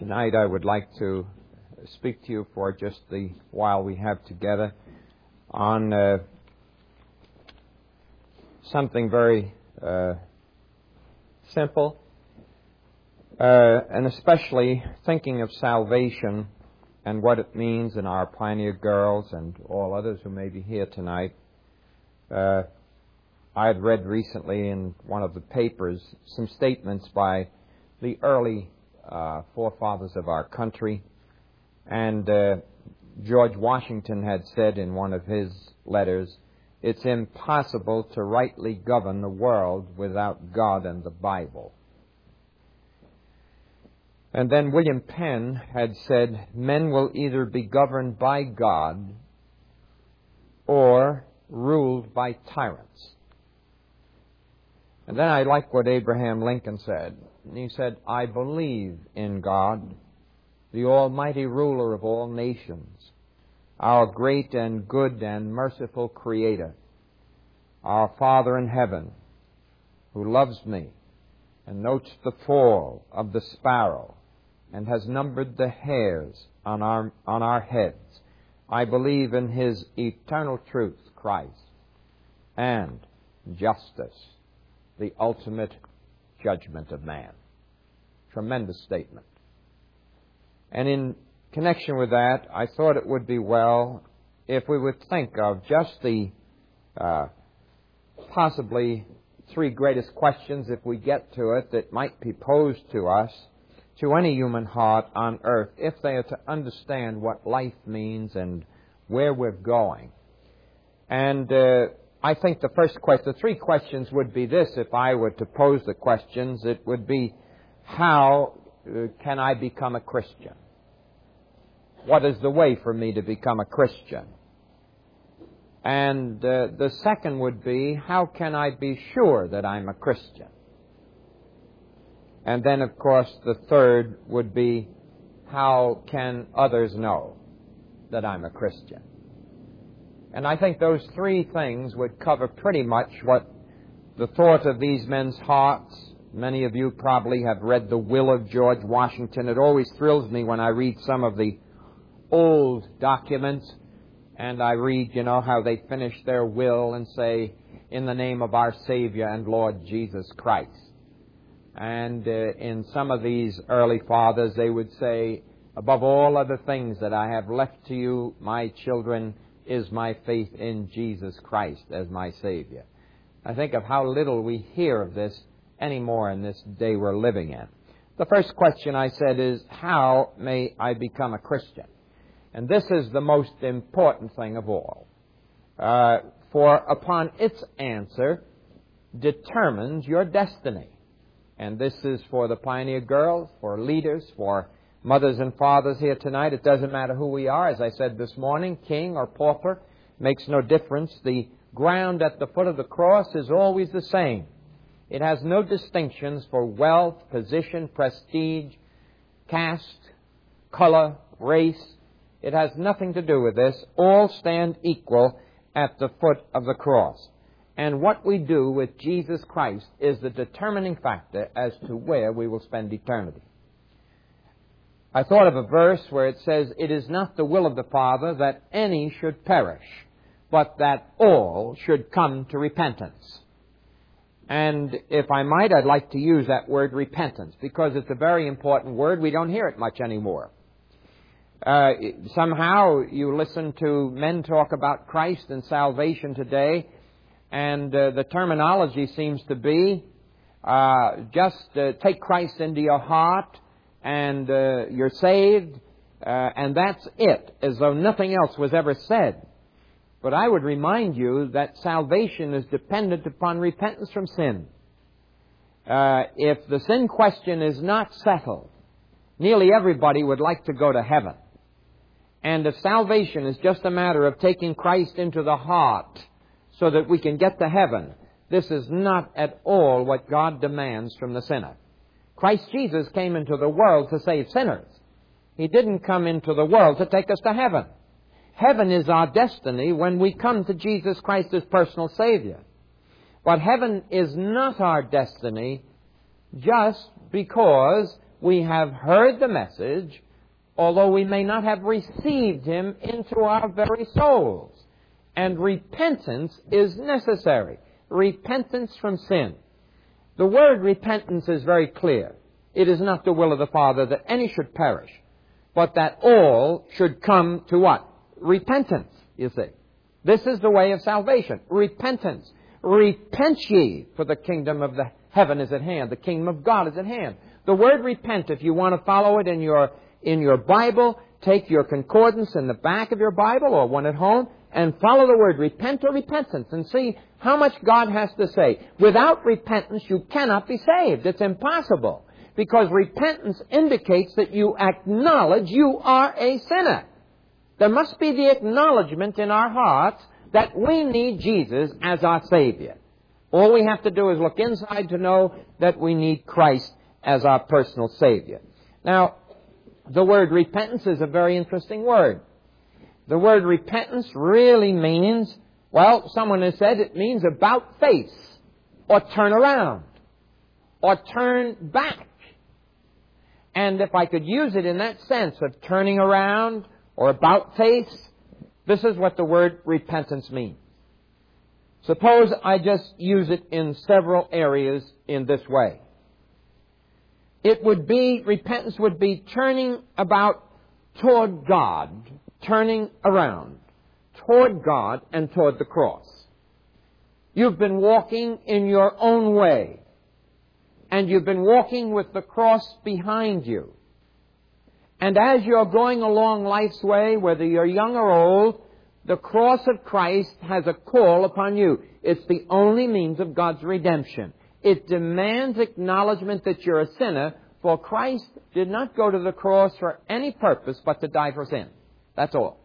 Tonight I would like to speak to you for just the while we have together on something very simple, and especially thinking of salvation and what it means in our Pioneer Girls and all others who may be here tonight. I had read recently in one of the papers some statements by the early forefathers of our country, and George Washington had said in one of his letters, "It's impossible to rightly govern the world without God and the Bible." And then William Penn had said, "Men will either be governed by God or ruled by tyrants." And then I like what Abraham Lincoln said. And he said, "I believe in God, the almighty ruler of all nations, our great and good and merciful Creator, our Father in heaven, who loves me and notes the fall of the sparrow and has numbered the hairs on our heads. I believe in His eternal truth, Christ, and justice, the ultimate judgment of man." Tremendous statement. And in connection with that, I thought it would be well if we would think of just the possibly three greatest questions, if we get to it, that might be posed to us, to any human heart on earth, if they are to understand what life means and where we're going. And I think the three questions would be this. If I were to pose the questions, it would be, how can I become a Christian? What is the way for me to become a Christian? And the second would be, how can I be sure that I'm a Christian? And then, of course, the third would be, how can others know that I'm a Christian? And I think those three things would cover pretty much what the thought of these men's hearts. Many of you probably have read The Will of George Washington. It always thrills me when I read some of the old documents, and I read, how they finish their will and say, "In the name of our Savior and Lord Jesus Christ." And in some of these early fathers, they would say, "Above all other things that I have left to you, my children, is my faith in Jesus Christ as my Savior." I think of how little we hear of this anymore in this day we're living in. The first question, I said, is, how may I become a Christian? And this is the most important thing of all. For upon its answer determines your destiny. And this is for the Pioneer Girls, for leaders, for mothers and fathers here tonight. It doesn't matter who we are. As I said this morning, king or pauper, makes no difference. The ground at the foot of the cross is always the same. It has no distinctions for wealth, position, prestige, caste, color, race. It has nothing to do with this. All stand equal at the foot of the cross. And what we do with Jesus Christ is the determining factor as to where we will spend eternity. I thought of a verse where it says, "It is not the will of the Father that any should perish, but that all should come to repentance." And if I might, I'd like to use that word repentance, because it's a very important word. We don't hear it much anymore. Somehow you listen to men talk about Christ and salvation today, and the terminology seems to be just take Christ into your heart, and you're saved, and that's it, as though nothing else was ever said. But I would remind you that salvation is dependent upon repentance from sin. If the sin question is not settled, nearly everybody would like to go to heaven. And if salvation is just a matter of taking Christ into the heart so that we can get to heaven, this is not at all what God demands from the sinner. Christ Jesus came into the world to save sinners. He didn't come into the world to take us to heaven. Heaven is our destiny when we come to Jesus Christ as personal Savior. But heaven is not our destiny just because we have heard the message, although we may not have received Him into our very souls. And repentance is necessary. Repentance from sin. The word repentance is very clear. It is not the will of the Father that any should perish, but that all should come to what? Repentance, you see. This is the way of salvation. Repentance. Repent ye, for the kingdom of the heaven is at hand. The kingdom of God is at hand. The word repent, if you want to follow it in your Bible, take your concordance in the back of your Bible or one at home and follow the word repent or repentance and see how much God has to say. Without repentance, you cannot be saved. It's impossible, because repentance indicates that you acknowledge you are a sinner. There must be the acknowledgement in our hearts that we need Jesus as our Savior. All we have to do is look inside to know that we need Christ as our personal Savior. Now, the word repentance is a very interesting word. The word repentance really means, well, someone has said it means about face, or turn around, or turn back. And if I could use it in that sense of turning around or about face, this is what the word repentance means. Suppose I just use it in several areas in this way. Repentance would be turning about toward God, turning around toward God and toward the cross. You've been walking in your own way, and you've been walking with the cross behind you. And as you're going along life's way, whether you're young or old, the cross of Christ has a call upon you. It's the only means of God's redemption. It demands acknowledgement that you're a sinner, for Christ did not go to the cross for any purpose but to die for sin. That's all.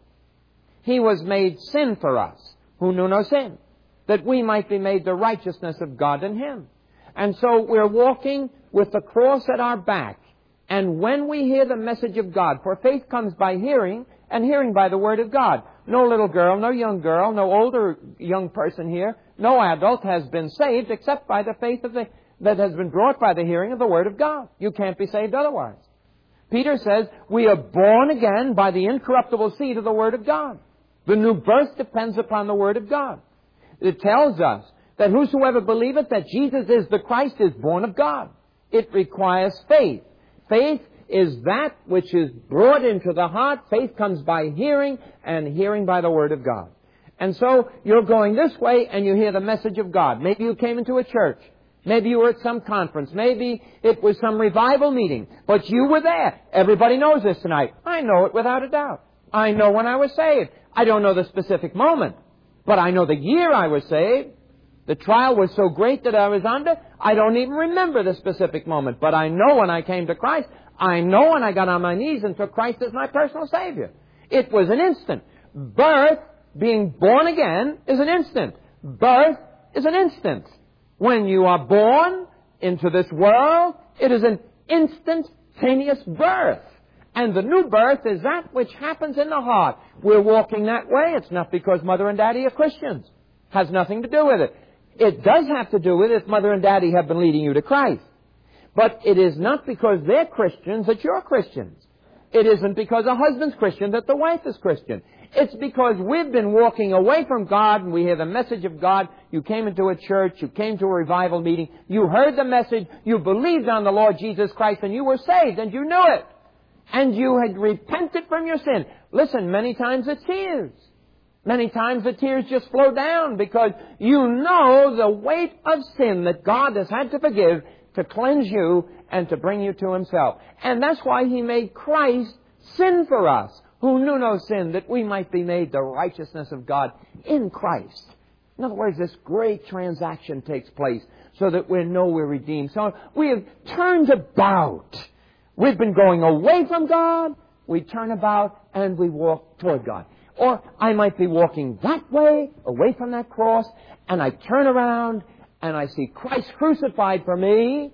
He was made sin for us, who knew no sin, that we might be made the righteousness of God in Him. And so we're walking with the cross at our back. And when we hear the message of God, for faith comes by hearing, and hearing by the Word of God. No little girl, no young girl, no older young person here, no adult has been saved except by the faith that has been brought by the hearing of the Word of God. You can't be saved otherwise. Peter says, we are born again by the incorruptible seed of the Word of God. The new birth depends upon the Word of God. It tells us that whosoever believeth that Jesus is the Christ is born of God. It requires faith. Faith is that which is brought into the heart. Faith comes by hearing, and hearing by the Word of God. And so you're going this way and you hear the message of God. Maybe you came into a church. Maybe you were at some conference. Maybe it was some revival meeting. But you were there. Everybody knows this tonight. I know it without a doubt. I know when I was saved. I don't know the specific moment, but I know the year I was saved. The trial was so great that I was under, I don't even remember the specific moment. But I know when I came to Christ. I know when I got on my knees and took Christ as my personal Savior. It was an instant. Birth, being born again, is an instant. Birth is an instant. When you are born into this world, it is an instantaneous birth. And the new birth is that which happens in the heart. We're walking that way. It's not because Mother and Daddy are Christians. Has nothing to do with it. It does have to do with it if Mother and Daddy have been leading you to Christ. But it is not because they're Christians that you're Christians. It isn't because a husband's Christian that the wife is Christian. It's because we've been walking away from God and we hear the message of God. You came into a church, you came to a revival meeting, you heard the message, you believed on the Lord Jesus Christ, and you were saved, and you knew it. And you had repented from your sin. Listen, many times it's tears. Many times the tears just flow down because you know the weight of sin that God has had to forgive to cleanse you and to bring you to Himself. And that's why He made Christ sin for us, who knew no sin, that we might be made the righteousness of God in Christ. In other words, this great transaction takes place so that we know we're redeemed. So we have turned about. We've been going away from God, we turn about, and we walk toward God. Or I might be walking that way, away from that cross, and I turn around and I see Christ crucified for me,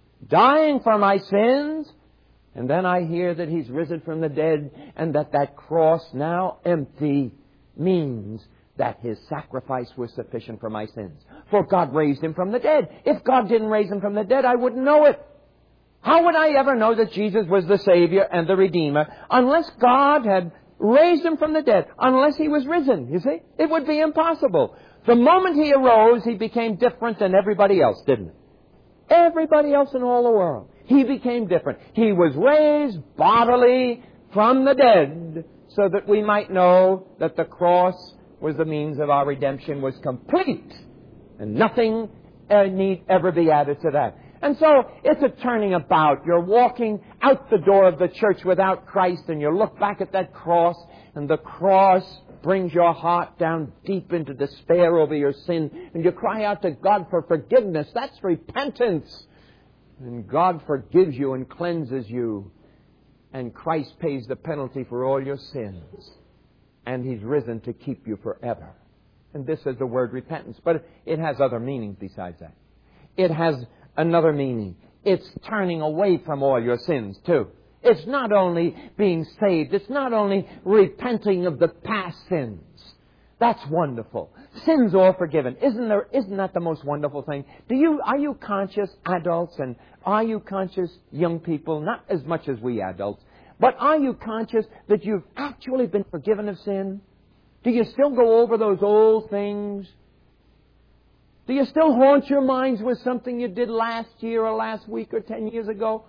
dying for my sins, and then I hear that He's risen from the dead, and that cross, now empty, means that His sacrifice was sufficient for my sins. For God raised Him from the dead. If God didn't raise Him from the dead, I wouldn't know it. How would I ever know that Jesus was the Savior and the Redeemer unless God had raised Him from the dead, unless He was risen? You see? It would be impossible. The moment He arose, He became different than everybody else, didn't He? Everybody else in all the world. He became different. He was raised bodily from the dead so that we might know that the cross was the means of our redemption, was complete, and nothing need ever be added to that. And so it's a turning about. You're walking out the door of the church without Christ, and you look back at that cross, and the cross brings your heart down deep into despair over your sin, and you cry out to God for forgiveness. That's repentance. And God forgives you and cleanses you, and Christ pays the penalty for all your sins, and He's risen to keep you forever. And this is the word repentance, but it has other meanings besides that. It has another meaning. It's turning away from all your sins, too. It's not only being saved. It's not only repenting of the past sins. That's wonderful. Sins all forgiven. Isn't that the most wonderful thing? Are you conscious, adults, and are you conscious, young people? Not as much as we adults, but are you conscious that you've actually been forgiven of sin? Do you still go over those old things? Do you still haunt your minds with something you did last year or last week or 10 years ago?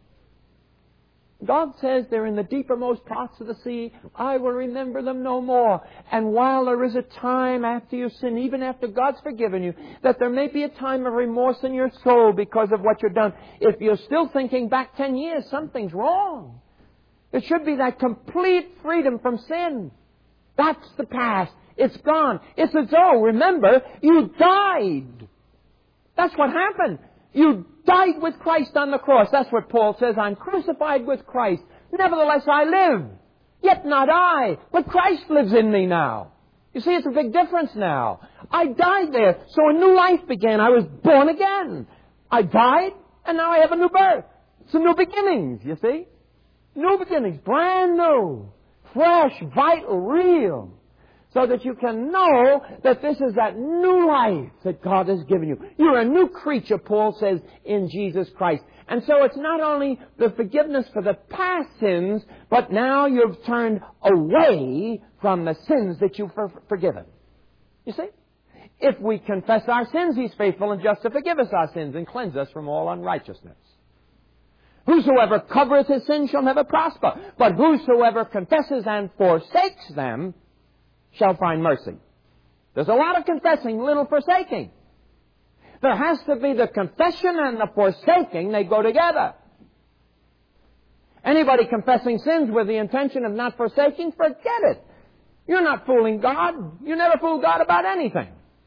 God says they're in the deepermost parts of the sea. I will remember them no more. And while there is a time after you sin, even after God's forgiven you, that there may be a time of remorse in your soul because of what you've done. If you're still thinking back 10 years, something's wrong. It should be that complete freedom from sin. That's the past. It's gone. It's as though, remember, you died. That's what happened. You died with Christ on the cross. That's what Paul says. I'm crucified with Christ. Nevertheless, I live. Yet not I, but Christ lives in me now. You see, it's a big difference now. I died there, so a new life began. I was born again. I died, and now I have a new birth. Some new beginnings, you see. New beginnings, brand new, fresh, vital, real. So that you can know that this is that new life that God has given you. You're a new creature, Paul says, in Jesus Christ. And so it's not only the forgiveness for the past sins, but now you've turned away from the sins that you've forgiven. You see? If we confess our sins, He's faithful and just to forgive us our sins and cleanse us from all unrighteousness. Whosoever covereth his sins shall never prosper, but whosoever confesses and forsakes them shall find mercy. There's a lot of confessing, little forsaking. There has to be the confession and the forsaking. They go together. Anybody confessing sins with the intention of not forsaking, forget it. You're not fooling God. You never fool God about anything.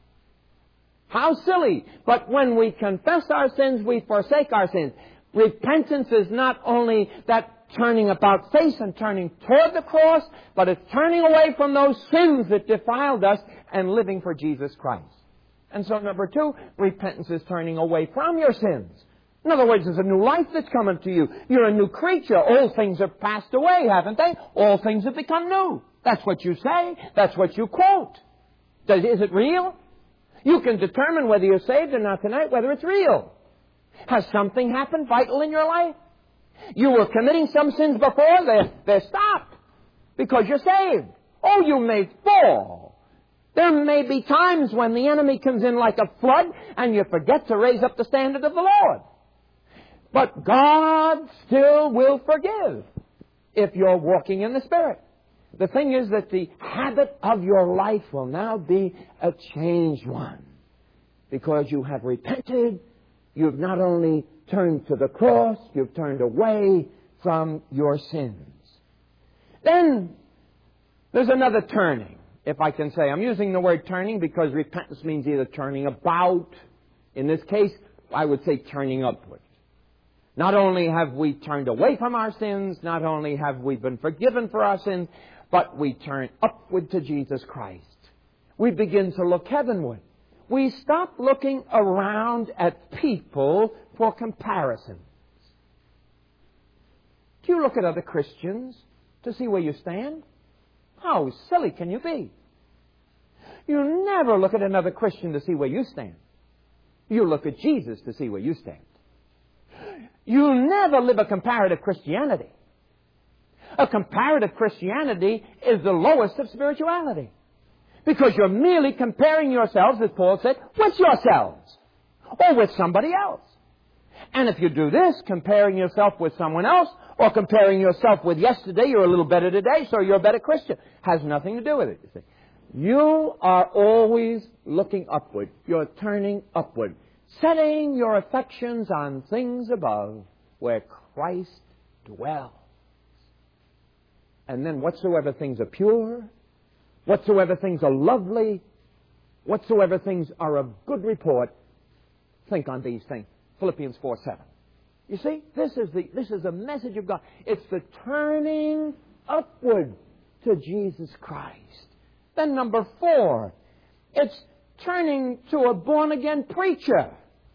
How silly. But when we confess our sins, we forsake our sins. Repentance is not only that turning about face and turning toward the cross, but it's turning away from those sins that defiled us and living for Jesus Christ. And so, number 2, repentance is turning away from your sins. In other words, there's a new life that's coming to you. You're a new creature. Old things have passed away, haven't they? All things have become new. That's what you say. That's what you quote. Is it real? You can determine whether you're saved or not tonight, whether it's real. Has something happened vital in your life? You were committing some sins before, they're stopped because you're saved. Oh, you may fall. There may be times when the enemy comes in like a flood and you forget to raise up the standard of the Lord. But God still will forgive if you're walking in the Spirit. The thing is that the habit of your life will now be a changed one because you have repented. You've not only turned to the cross, you've turned away from your sins. Then there's another turning, if I can say. I'm using the word turning because repentance means either turning about. In this case, I would say turning upward. Not only have we turned away from our sins, not only have we been forgiven for our sins, but we turn upward to Jesus Christ. We begin to look heavenward. We stop looking around at people for comparisons. Do you look at other Christians to see where you stand? How silly can you be? You never look at another Christian to see where you stand. You look at Jesus to see where you stand. You never live a comparative Christianity. A comparative Christianity is the lowest of spirituality. Because you're merely comparing yourselves, as Paul said, with yourselves. Or with somebody else. And if you do this, comparing yourself with someone else, or comparing yourself with yesterday, you're a little better today, so you're a better Christian. Has nothing to do with it, you see. You are always looking upward. You're turning upward. Setting your affections on things above, where Christ dwells. And then whatsoever things are pure, whatsoever things are lovely, whatsoever things are of good report, think on these things. Philippians 4:7. You see, this is the message of God. It's the turning upward to Jesus Christ. Then number 4, it's turning to a born-again preacher.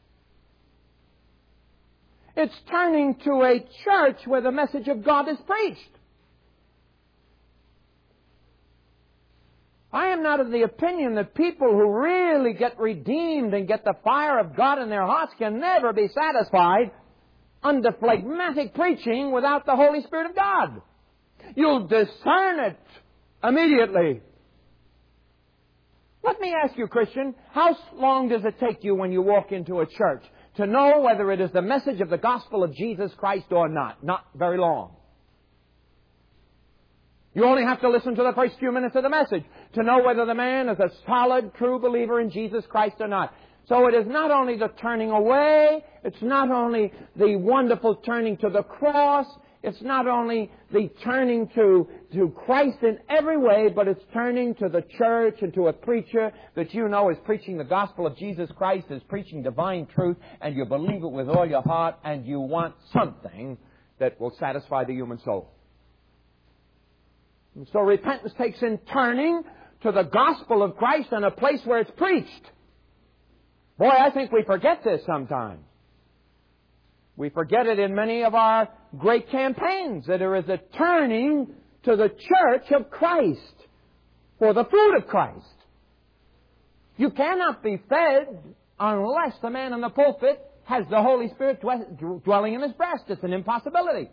It's turning to a church where the message of God is preached. I am not of the opinion that people who really get redeemed and get the fire of God in their hearts can never be satisfied under phlegmatic preaching without the Holy Spirit of God. You'll discern it immediately. Let me ask you, Christian, how long does it take you when you walk into a church to know whether it is the message of the gospel of Jesus Christ or not? Not very long. You only have to listen to the first few minutes of the message to know whether the man is a solid, true believer in Jesus Christ or not. So it is not only the turning away, it's not only the wonderful turning to the cross, it's not only the turning to Christ in every way, but it's turning to the church and to a preacher that you know is preaching the gospel of Jesus Christ, is preaching divine truth, and you believe it with all your heart, and you want something that will satisfy the human soul. And so repentance takes in turning to the gospel of Christ in a place where it's preached. Boy, I think we forget this sometimes. We forget it in many of our great campaigns, that there is a turning to the church of Christ for the food of Christ. You cannot be fed unless the man in the pulpit has the Holy Spirit dwelling in his breast. It's an impossibility.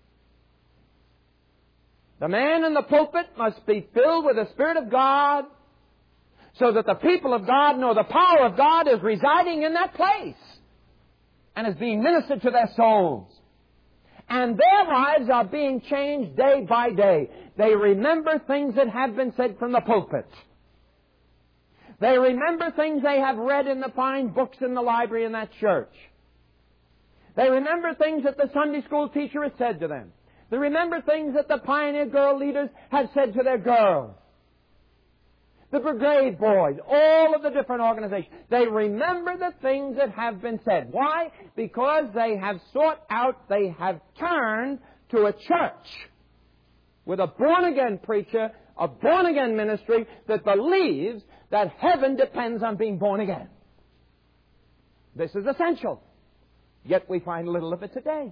The man in the pulpit must be filled with the Spirit of God so that the people of God know the power of God is residing in that place and is being ministered to their souls. And their lives are being changed day by day. They remember things that have been said from the pulpit. They remember things they have read in the fine books in the library in that church. They remember things that the Sunday school teacher has said to them. They remember things that the Pioneer Girl leaders have said to their girls. The Brigade Boys, all of the different organizations. They remember the things that have been said. Why? Because they have sought out, they have turned to a church with a born-again preacher, a born-again ministry that believes that heaven depends on being born again. This is essential. Yet we find little of it today.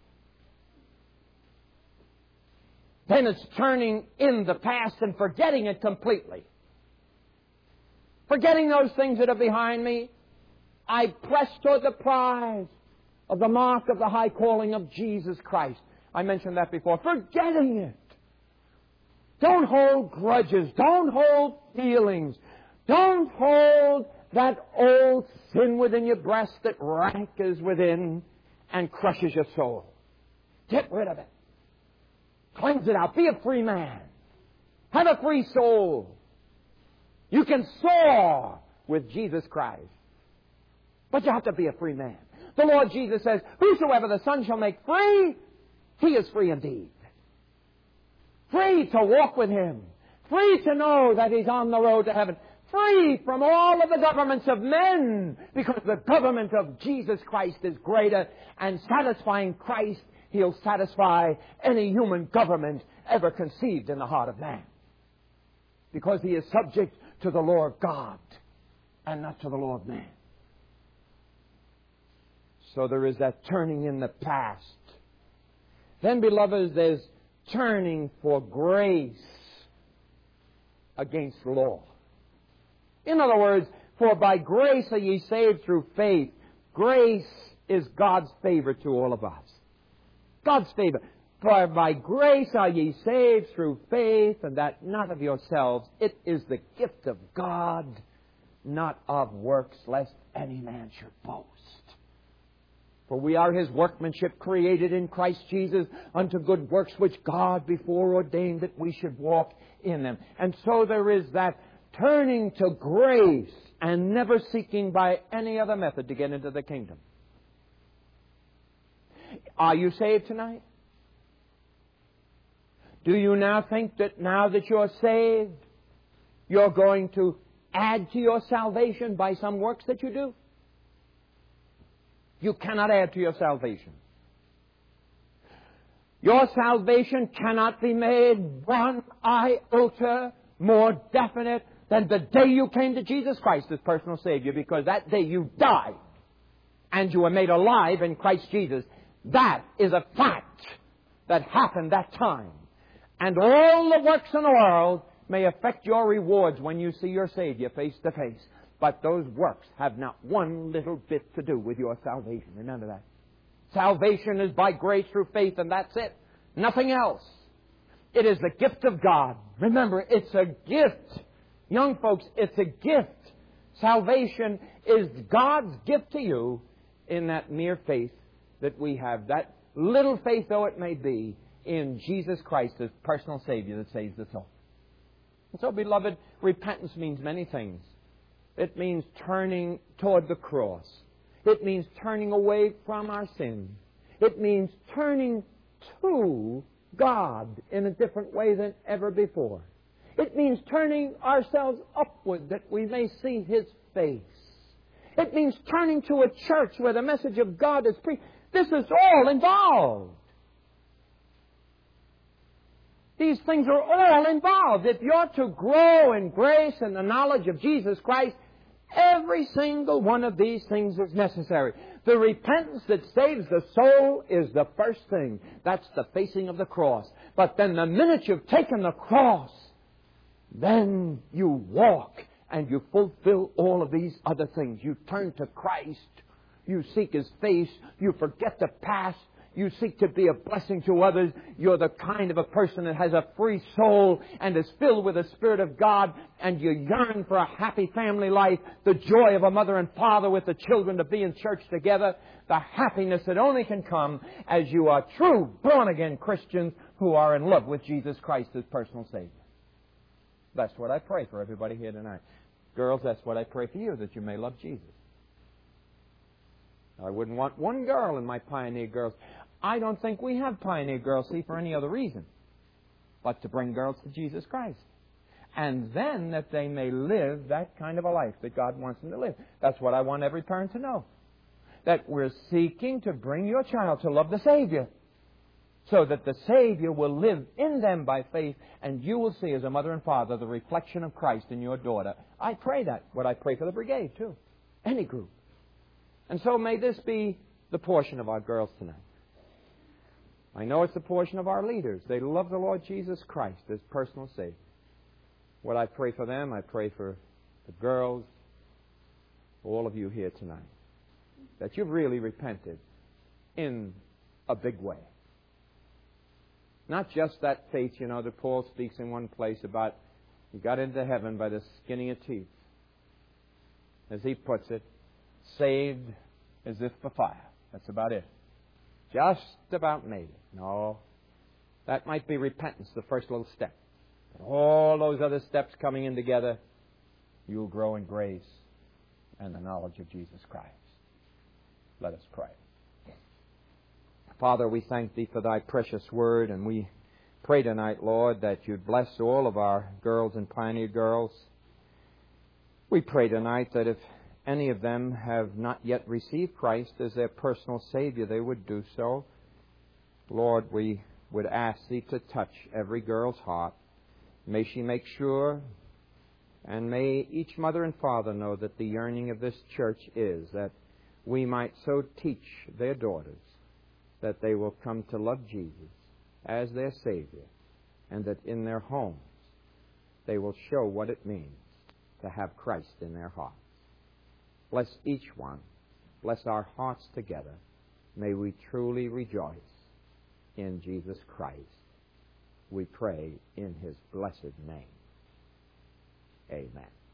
Then it's turning in the past and forgetting it completely. Forgetting those things that are behind me, I press toward the prize of the mark of the high calling of Jesus Christ. I mentioned that before. Forgetting it. Don't hold grudges. Don't hold feelings. Don't hold that old sin within your breast that rankles within and crushes your soul. Get rid of it. Cleanse it out. Be a free man. Have a free soul. You can soar with Jesus Christ. But you have to be a free man. The Lord Jesus says, whosoever the Son shall make free, he is free indeed. Free to walk with Him. Free to know that He's on the road to heaven. Free from all of the governments of men, because the government of Jesus Christ is greater, and satisfying Christ, He'll satisfy any human government ever conceived in the heart of man. Because He is subject to the law of God and not to the law of man. So there is that turning in the past. Then, beloveds, there's turning for grace against law. In other words, for by grace are ye saved through faith. Grace is God's favor to all of us. God's favor. For by grace are ye saved through faith, and that not of yourselves. It is the gift of God, not of works, lest any man should boast. For we are His workmanship, created in Christ Jesus unto good works, which God before ordained that we should walk in them. And so there is that turning to grace and never seeking by any other method to get into the kingdom. Are you saved tonight? Do you now think that now that you're saved, you're going to add to your salvation by some works that you do? You cannot add to your salvation. Your salvation cannot be made one iota more definite than the day you came to Jesus Christ as personal Savior, because that day you died and you were made alive in Christ Jesus. That is a fact that happened that time. And all the works in the world may affect your rewards when you see your Savior face to face. But those works have not one little bit to do with your salvation. Remember that. Salvation is by grace through faith, and that's it. Nothing else. It is the gift of God. Remember, it's a gift. Young folks, it's a gift. Salvation is God's gift to you in that mere faith that we have. That little faith, though it may be, in Jesus Christ as personal Savior that saves the soul. And so, beloved, repentance means many things. It means turning toward the cross. It means turning away from our sin. It means turning to God in a different way than ever before. It means turning ourselves upward that we may see His face. It means turning to a church where the message of God is preached. This is all involved. These things are all involved. If you're to grow in grace and the knowledge of Jesus Christ, every single one of these things is necessary. The repentance that saves the soul is the first thing. That's the facing of the cross. But then the minute you've taken the cross, then you walk and you fulfill all of these other things. You turn to Christ. You seek His face. You forget the past. You seek to be a blessing to others. You're the kind of a person that has a free soul and is filled with the Spirit of God, and you yearn for a happy family life, the joy of a mother and father with the children to be in church together, the happiness that only can come as you are true born-again Christians who are in love with Jesus Christ as personal Savior. That's what I pray for everybody here tonight. Girls, that's what I pray for you, that you may love Jesus. I wouldn't want one girl in my Pioneer Girls. I don't think we have Pioneer Girls, see, for any other reason but to bring girls to Jesus Christ. And then that they may live that kind of a life that God wants them to live. That's what I want every parent to know. That we're seeking to bring your child to love the Savior, so that the Savior will live in them by faith, and you will see as a mother and father the reflection of Christ in your daughter. I pray that. What I pray for the brigade, too. Any group. And so may this be the portion of our girls tonight. I know it's the portion of our leaders. They love the Lord Jesus Christ as personal Savior. What I pray for them, I pray for the girls, all of you here tonight, that you've really repented in a big way. Not just that faith, that Paul speaks in one place about you got into heaven by the skin of your teeth. As he puts it, saved as if for fire. That's about it. Just about made it. No. That might be repentance, the first little step. But all those other steps coming in together, you'll grow in grace and the knowledge of Jesus Christ. Let us pray. Father, we thank Thee for Thy precious word, and we pray tonight, Lord, that You'd bless all of our girls and Pioneer Girls. We pray tonight that if any of them have not yet received Christ as their personal Savior, they would do so. Lord, we would ask Thee to touch every girl's heart. May she make sure, and may each mother and father know that the yearning of this church is that we might so teach their daughters that they will come to love Jesus as their Savior, and that in their homes they will show what it means to have Christ in their hearts. Bless each one. bless our hearts together. May we truly rejoice in Jesus Christ. We pray in His blessed name. Amen.